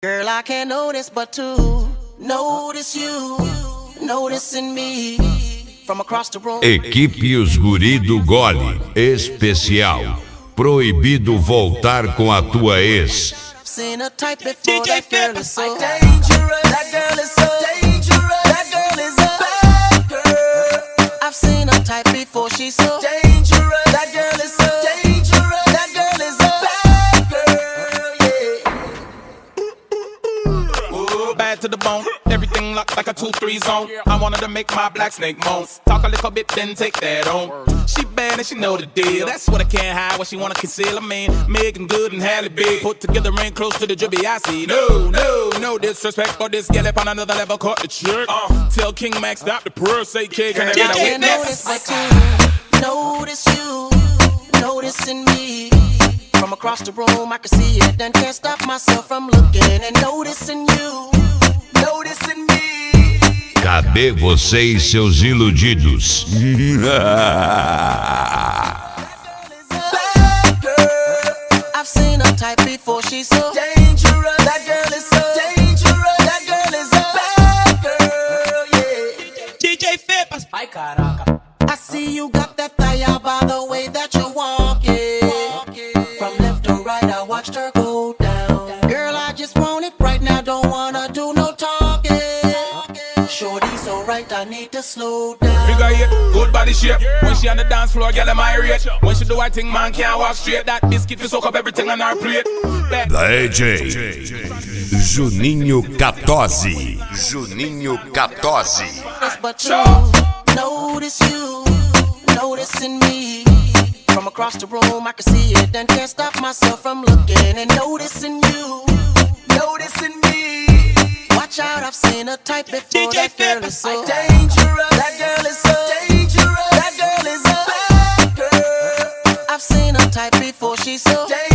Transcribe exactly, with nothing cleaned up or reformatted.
Girl, I can't notice but to notice you, noticing me from across the room. Equipe Os Guri do Gole especial. Proibido voltar com a tua ex. Seen a type before, that girl is so dangerous. That girl is so dangerous. That girl is a bad girl. I've seen a type before, she's so dangerous. That girl is so dangerous. That girl is a bad girl, yeah. Ooh, bad to the bone. Everything locked like a two three zone. I wanted to make my black snake moan. Talk a little bit, then take that on. She bad and she know the deal. That's what I can't hide, what she wanna conceal. I mean, Megan Good and Halle Big put together ain't close to the drippy I see. No, no, no disrespect, but this gal up on another level caught the trick. Uh, tell King Max stop the pearl, say K, can I get a witness? Notice but to notice you, noticing me from across the room. I can see it and can't stop myself from looking and noticing you, noticing me. Cadê você e seus iludidos? I've seen a type before, she's so dangerous. That girl is so dangerous. That girl is a bad girl, yeah. D J Fepas. Ay, caraca. I see you got that thigh out by the way that you're walking. From left to right, I watched her go down. Girl, I just want it right now, don't wanna do no talking. Shorty so right, I need to slow down. Figure eight, good body shape. When she on the dance floor, girl, am I rate. When she do her thing, man can't walk straight. That biscuit fi soak up everything on her plate. D J Juninho Catozzi. Juninho Catozzi. But you notice you, noticing me from across the room. I can see it and can't stop myself from looking and noticing you, noticing me. Watch out, I've seen a type before. That girl is so dangerous. That girl is so dangerous. That girl is a bad girl. I've seen a type before, she's so dangerous.